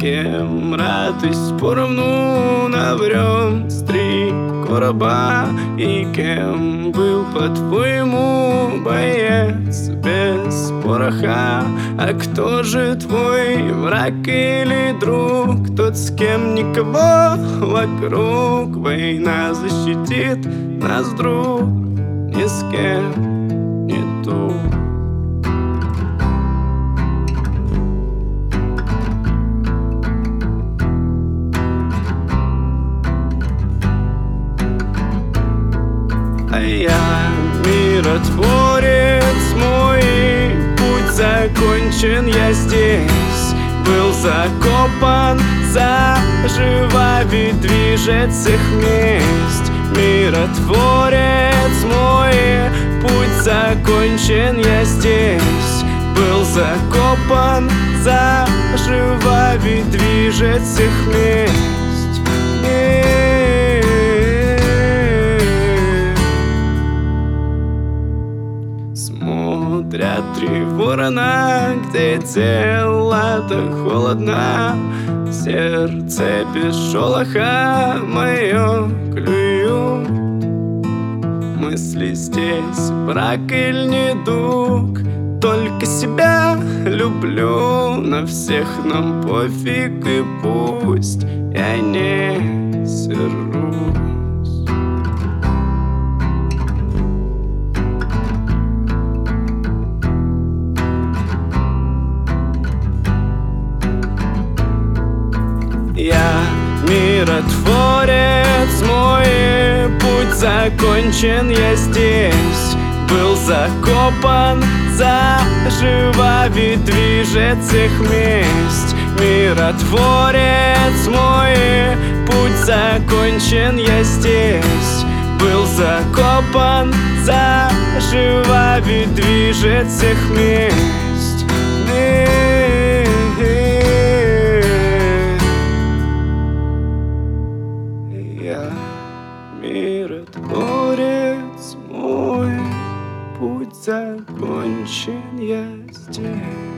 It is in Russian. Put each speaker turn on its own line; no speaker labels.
кем радость поровну наврем с 3 короба. И кем был, по-твоему, боец без пороха? А кто же твой враг или друг? Тот, с кем никого вокруг. Война защитит нас, друг, ни с кем не туг. А я миротворец, мой путь закончен, я здесь был закопан заживо, ведь движется месть. Миротворец, мой путь закончен, я здесь был закопан заживо, ведь движется месть. Смотрят 3 ворона, где тело-то холодно, сердце без шолоха мое клюют. Мысли здесь брак или недуг, только себя люблю. На всех нам пофиг, и пусть я не сержусь. Я миротворец, мой путь закончен, я здесь был закопан заживо, ведь движется месть. Миротворец, мой путь закончен, я здесь был закопан заживо, ведь движется месть. Я миротворец, мой путь закончен, я здесь.